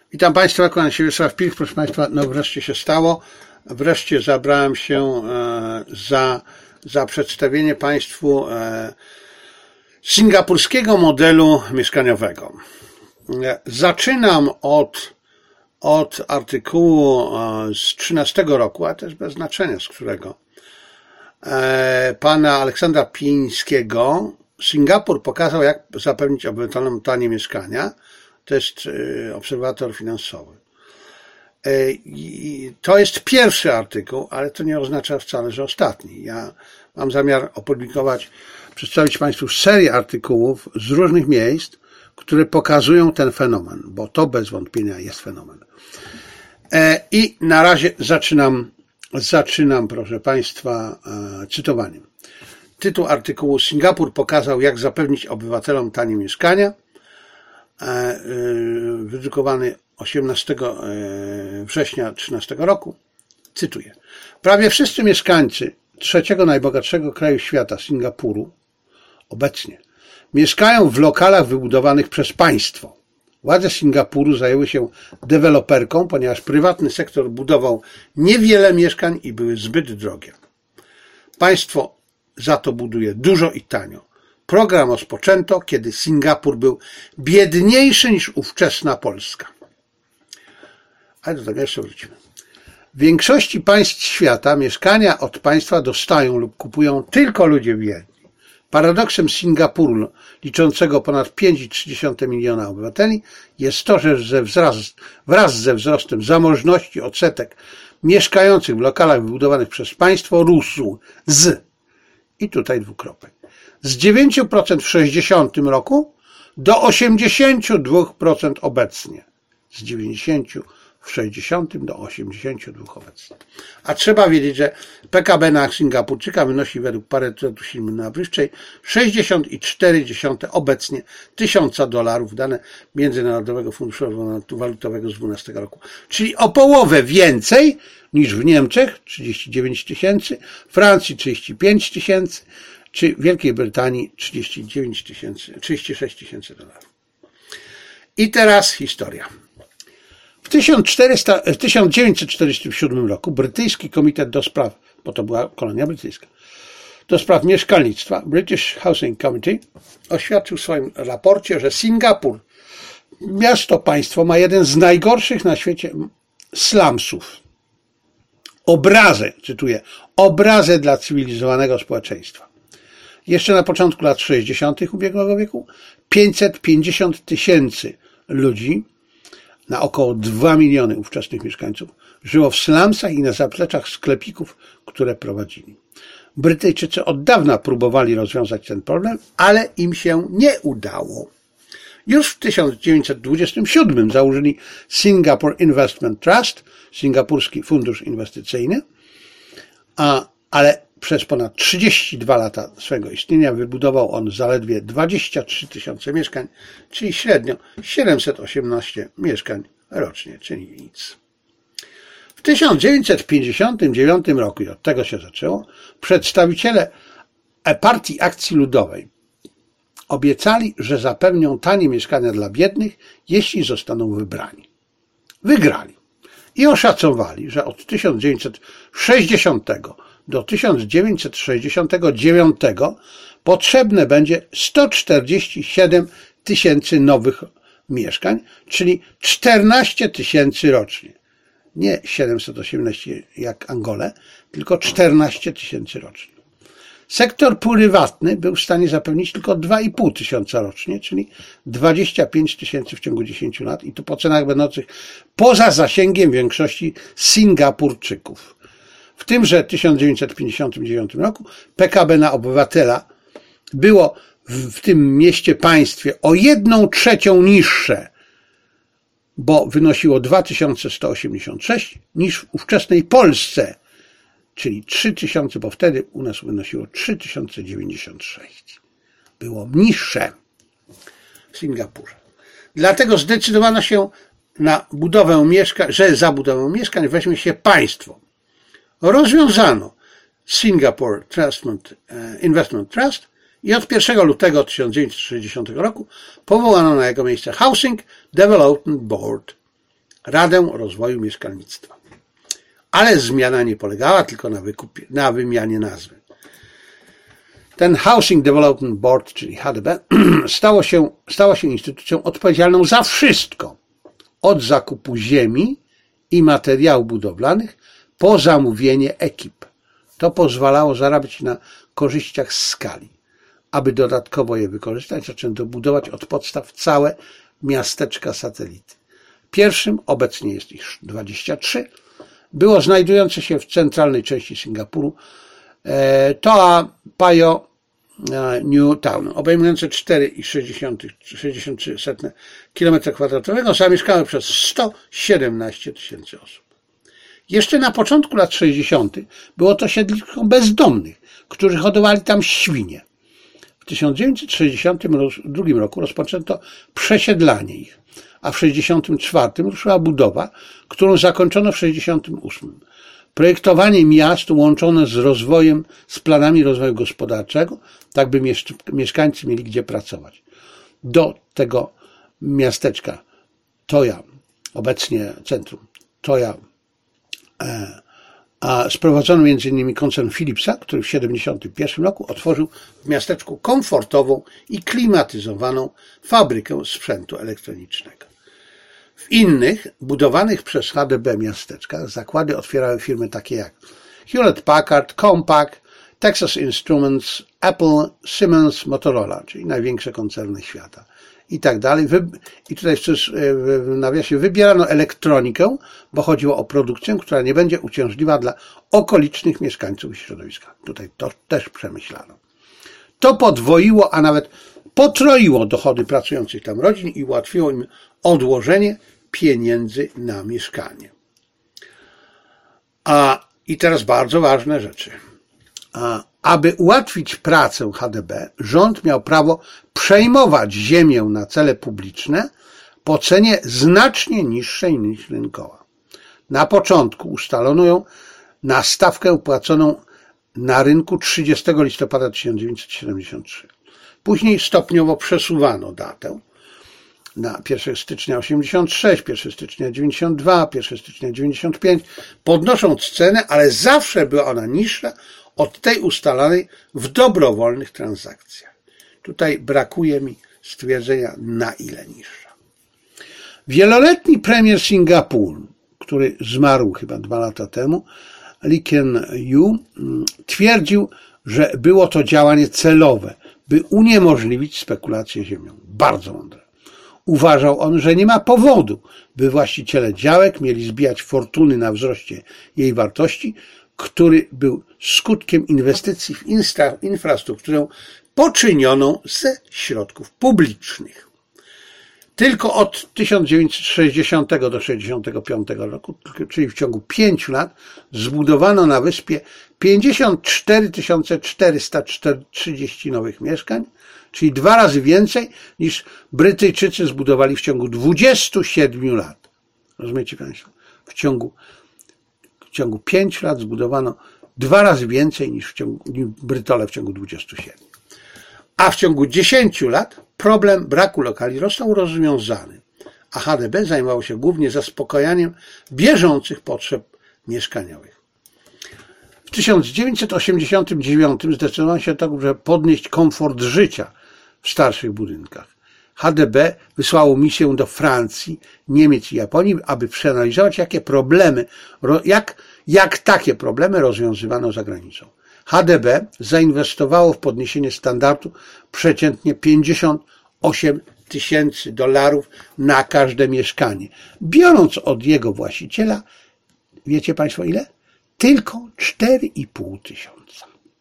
Witam Państwa, kłaniam się Wiesław Pilch. Proszę Państwa, no wreszcie się stało. Wreszcie zabrałem się za przedstawienie Państwu singapurskiego modelu mieszkaniowego. Zaczynam od artykułu z 13 roku, a też bez znaczenia z którego, pana Aleksandra Pińskiego. Singapur pokazał, jak zapewnić obywatelom tanie mieszkania. To jest obserwator finansowy. To jest pierwszy artykuł, ale to nie oznacza wcale, że ostatni. Ja mam zamiar przedstawić Państwu serię artykułów z różnych miejsc, które pokazują ten fenomen, bo to bez wątpienia jest fenomen. I na razie zaczynam, proszę Państwa, cytowaniem. Tytuł artykułu: Singapur pokazał, jak zapewnić obywatelom tanie mieszkania. Wydrukowany 18 września 2013 roku. Cytuję. Prawie wszyscy mieszkańcy trzeciego najbogatszego kraju świata, Singapuru, obecnie mieszkają w lokalach wybudowanych przez państwo. Władze Singapuru zajęły się deweloperką, ponieważ prywatny sektor budował niewiele mieszkań i były zbyt drogie. Państwo za to buduje dużo i tanio. Program rozpoczęto, kiedy Singapur był biedniejszy niż ówczesna Polska. Ale do tego jeszcze wrócimy. W większości państw świata mieszkania od państwa dostają lub kupują tylko ludzie biedni. Paradoksem Singapuru, liczącego ponad 5,3 miliona obywateli, jest to, że wraz ze wzrostem zamożności odsetek mieszkających w lokalach wybudowanych przez państwo rósł i tutaj dwukropek, z 9% w 60 roku do 82% obecnie. Z 90 w 60 do 82 obecnie. A trzeba wiedzieć, że PKB na Singapurczyka wynosi według parytetu siły nabywczej 60,4 obecnie $1000, dane Międzynarodowego Funduszu Walutowego z 2012 roku. Czyli o połowę więcej niż w Niemczech, 39 tysięcy, Francji 35 tysięcy, czy Wielkiej Brytanii 36 tysięcy dolarów. I teraz historia. W 1947 roku brytyjski komitet do spraw, bo to była kolonia brytyjska, do spraw mieszkalnictwa, British Housing Committee, oświadczył w swoim raporcie, że Singapur, państwo, ma jeden z najgorszych na świecie slumsów. Obrazę dla cywilizowanego społeczeństwa. Jeszcze na początku lat 60. ubiegłego wieku 550 tysięcy ludzi, na około 2 miliony ówczesnych mieszkańców, żyło w slumsach i na zapleczach sklepików, które prowadzili. Brytyjczycy od dawna próbowali rozwiązać ten problem, ale im się nie udało. Już w 1927 założyli Singapore Investment Trust, Singapurski Fundusz Inwestycyjny, ale przez ponad 32 lata swego istnienia wybudował on zaledwie 23 tysiące mieszkań, czyli średnio 718 mieszkań rocznie, czyli nic. W 1959 roku, i od tego się zaczęło, przedstawiciele Partii Akcji Ludowej obiecali, że zapewnią tanie mieszkania dla biednych, jeśli zostaną wybrani. Wygrali i oszacowali, że od 1960 do 1969 potrzebne będzie 147 tysięcy nowych mieszkań, czyli 14 tysięcy rocznie. Nie 718 jak Angole, tylko 14 tysięcy rocznie. Sektor prywatny był w stanie zapewnić tylko 2,5 tysiąca rocznie, czyli 25 tysięcy w ciągu 10 lat i to po cenach będących poza zasięgiem większości Singapurczyków. W tymże 1959 roku PKB na obywatela było w tym państwie o 1/3 niższe, bo wynosiło 2186 niż w ówczesnej Polsce, czyli 3000, bo wtedy u nas wynosiło 3096. Było niższe w Singapurze. Dlatego zdecydowano się na budowę mieszkań, że za budowę mieszkań weźmie się państwo. Rozwiązano Singapore Investment Trust i od 1 lutego 1960 roku powołano na jego miejsce Housing Development Board, Radę Rozwoju Mieszkalnictwa. Ale zmiana nie polegała tylko na wymianie nazwy. Ten Housing Development Board, czyli HDB, stała się instytucją odpowiedzialną za wszystko, od zakupu ziemi i materiałów budowlanych po zamówienie ekip. To pozwalało zarabiać na korzyściach z skali. Aby dodatkowo je wykorzystać, zaczęto budować od podstaw całe miasteczka satelity. Pierwszym, obecnie jest ich 23, było znajdujące się w centralnej części Singapuru Toa Payoh New Town, obejmujące 4,63 km², zamieszkałe przez 117 tysięcy osób. Jeszcze na początku lat 60. było to siedlisko bezdomnych, którzy hodowali tam świnie. W 1962 roku rozpoczęto przesiedlanie ich, a w 1964 ruszyła budowa, którą zakończono w 1968. Projektowanie miast łączone z rozwojem, z planami rozwoju gospodarczego, tak by mieszkańcy mieli gdzie pracować. Do tego miasteczka Toa, obecnie centrum Toa, a sprowadzono m.in. koncern Philipsa, który w 1971 roku otworzył w miasteczku komfortową i klimatyzowaną fabrykę sprzętu elektronicznego. W innych, budowanych przez HDB miasteczkach, zakłady otwierały firmy takie jak Hewlett-Packard, Compaq, Texas Instruments, Apple, Siemens, Motorola, czyli największe koncerny świata i tak dalej. I tutaj w nawiasie wybierano elektronikę, bo chodziło o produkcję, która nie będzie uciążliwa dla okolicznych mieszkańców i środowiska. Tutaj to też przemyślano. To podwoiło, a nawet potroiło dochody pracujących tam rodzin i ułatwiło im odłożenie pieniędzy na mieszkanie. I teraz bardzo ważne rzeczy. Aby ułatwić pracę HDB, rząd miał prawo przejmować ziemię na cele publiczne po cenie znacznie niższej niż rynkowa. Na początku ustalono ją na stawkę płaconą na rynku 30 listopada 1973. Później stopniowo przesuwano datę na 1 stycznia 86, 1 stycznia 92, 1 stycznia 95, podnosząc cenę, ale zawsze była ona niższa od tej ustalanej w dobrowolnych transakcjach. Tutaj brakuje mi stwierdzenia, na ile niższa. Wieloletni premier Singapuru, który zmarł chyba 2 lata temu, Lee Kuan Yew, twierdził, że było to działanie celowe, by uniemożliwić spekulację ziemią. Bardzo mądre. Uważał on, że nie ma powodu, by właściciele działek mieli zbijać fortuny na wzroście jej wartości, który był skutkiem inwestycji w infrastrukturę poczynioną ze środków publicznych. Tylko od 1960 do 1965 roku, czyli w ciągu 5 lat, zbudowano na wyspie 54 430 nowych mieszkań, czyli 2 razy więcej niż Brytyjczycy zbudowali w ciągu 27 lat. Rozumiecie Państwo? W ciągu 5 lat zbudowano 2 razy więcej niż Brytole w ciągu 27. A w ciągu 10 lat problem braku lokali został rozwiązany, a HDB zajmowało się głównie zaspokajaniem bieżących potrzeb mieszkaniowych. W 1989 zdecydowano się także podnieść komfort życia w starszych budynkach. HDB wysłało misję do Francji, Niemiec i Japonii, aby przeanalizować, jak takie problemy rozwiązywano za granicą. HDB zainwestowało w podniesienie standardu przeciętnie $58 000 na każde mieszkanie, biorąc od jego właściciela, wiecie Państwo ile? Tylko 4,5 tysiąca.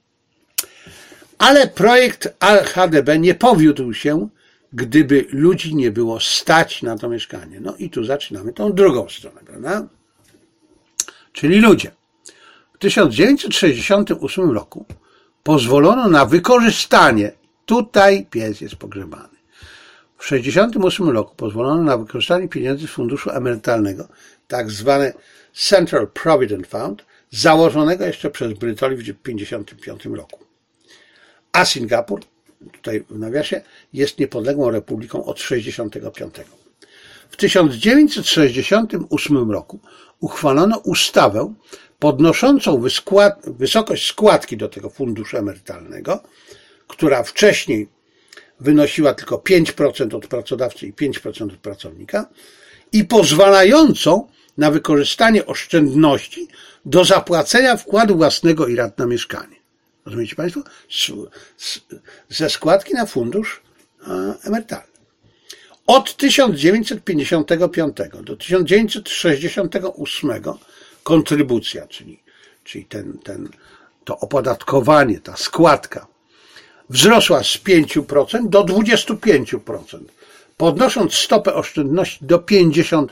Ale projekt HDB nie powiódł się, gdyby ludzi nie było stać na to mieszkanie. No i tu zaczynamy tą drugą stronę, prawda? Czyli ludzie. W 1968 roku pozwolono na wykorzystanie, tutaj pies jest pogrzebany. W 1968 roku pozwolono na wykorzystanie pieniędzy z funduszu emerytalnego, tak zwane Central Provident Fund, założonego jeszcze przez Brytoli w 1955 roku. A Singapur, tutaj w nawiasie, jest niepodległą republiką od 1965. W 1968 roku uchwalono ustawę podnoszącą wysokość składki do tego funduszu emerytalnego, która wcześniej wynosiła tylko 5% od pracodawcy i 5% od pracownika i pozwalającą na wykorzystanie oszczędności do zapłacenia wkładu własnego i rat na mieszkanie. Rozumiecie Państwo? Ze składki na fundusz emerytalny. Od 1955 do 1968 kontrybucja, czyli to opodatkowanie, ta składka wzrosła z 5% do 25%, podnosząc stopę oszczędności do 50%.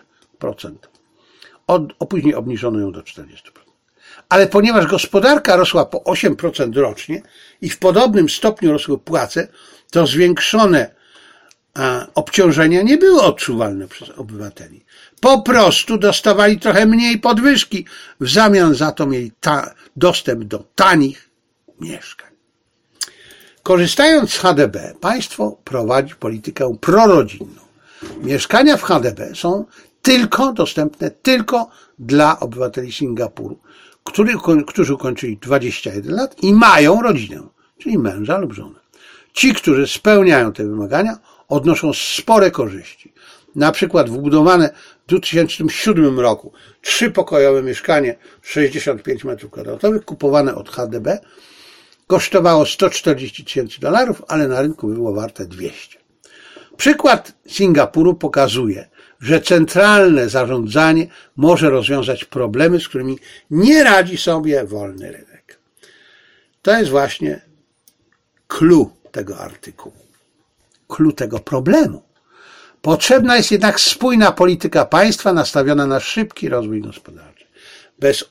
Później obniżono ją do 40%. Ale ponieważ gospodarka rosła po 8% rocznie i w podobnym stopniu rosły płace, to zwiększone obciążenia nie były odczuwalne przez obywateli. Po prostu dostawali trochę mniej podwyżki, w zamian za to mieli dostęp do tanich mieszkań. Korzystając z HDB, państwo prowadzi politykę prorodzinną. Mieszkania w HDB są dostępne tylko dla obywateli Singapuru, którzy ukończyli 21 lat i mają rodzinę, czyli męża lub żonę. Ci, którzy spełniają te wymagania, odnoszą spore korzyści. Na przykład wbudowane w 2007 roku 3-pokojowe mieszkanie 65 m2 kupowane od HDB kosztowało $140,000, ale na rynku było warte 200. Przykład Singapuru pokazuje, że centralne zarządzanie może rozwiązać problemy, z którymi nie radzi sobie wolny rynek. To jest właśnie clue tego artykułu, clue tego problemu. Potrzebna jest jednak spójna polityka państwa nastawiona na szybki rozwój gospodarczy. Bez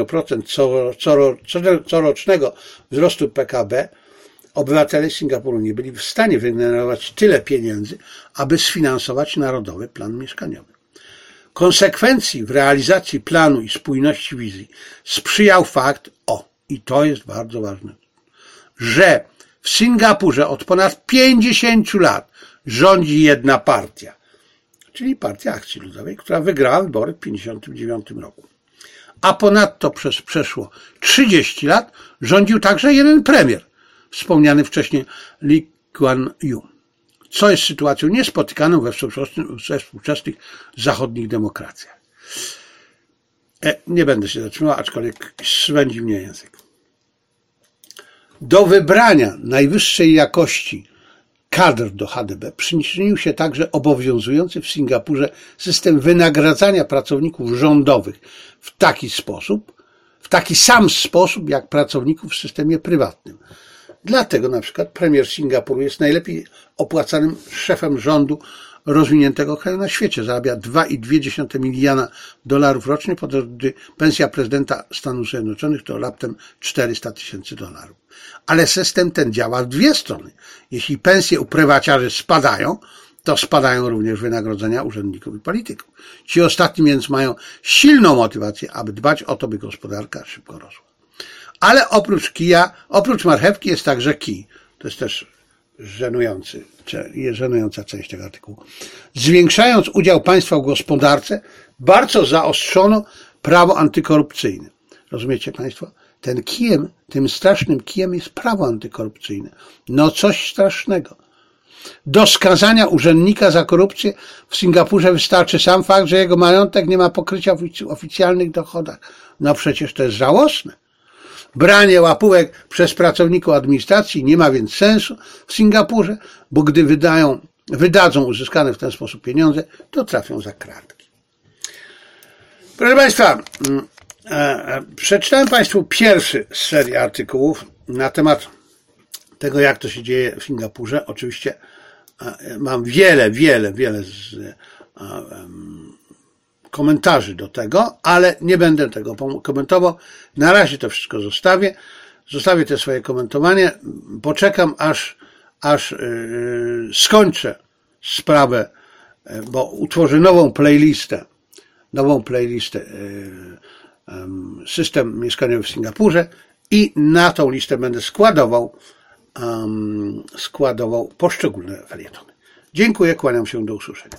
8% corocznego wzrostu PKB obywatele Singapuru nie byli w stanie wygenerować tyle pieniędzy, aby sfinansować Narodowy Plan Mieszkaniowy. Konsekwencji w realizacji planu i spójności wizji sprzyjał fakt, i to jest bardzo ważne, że w Singapurze od ponad 50 lat rządzi jedna partia, czyli Partia Akcji Ludowej, która wygrała wybory w 1959 roku. A ponadto przez przeszło 30 lat rządził także jeden premier, wspomniany wcześniej Lee Kuan Yew, co jest sytuacją niespotykaną we współczesnych zachodnich demokracjach. Nie będę się zatrzymał, aczkolwiek swędzi mnie język. Do wybrania najwyższej jakości kadr do HDB przyczynił się także obowiązujący w Singapurze system wynagradzania pracowników rządowych w taki sam sposób jak pracowników w systemie prywatnym. Dlatego na przykład premier Singapuru jest najlepiej opłacanym szefem rządu rozwiniętego kraju na świecie. Zarabia $2,2 miliona rocznie, podczas gdy pensja prezydenta Stanów Zjednoczonych to raptem $400,000. Ale system ten działa w dwie strony. Jeśli pensje u prywaciarzy spadają, to spadają również wynagrodzenia urzędników i polityków. Ci ostatni więc mają silną motywację, aby dbać o to, by gospodarka szybko rosła. Ale oprócz marchewki jest także kij. To jest też żenująca część tego artykułu. Zwiększając udział państwa w gospodarce, bardzo zaostrzono prawo antykorupcyjne. Rozumiecie Państwo? Tym strasznym kijem jest prawo antykorupcyjne. No coś strasznego. Do skazania urzędnika za korupcję w Singapurze wystarczy sam fakt, że jego majątek nie ma pokrycia w oficjalnych dochodach. No przecież to jest żałosne. Branie łapówek przez pracowników administracji nie ma więc sensu w Singapurze, bo gdy wydadzą uzyskane w ten sposób pieniądze, to trafią za kratki. Proszę Państwa, przeczytałem Państwu pierwszy z serii artykułów na temat tego, jak to się dzieje w Singapurze. Oczywiście mam wiele komentarzy do tego, ale nie będę tego komentował. Na razie to wszystko zostawię. Zostawię te swoje komentowanie. Poczekam, aż skończę sprawę, bo utworzę nową playlistę system mieszkaniowy w Singapurze i na tą listę będę składował poszczególne felietony. Dziękuję, kłaniam się, do usłyszenia.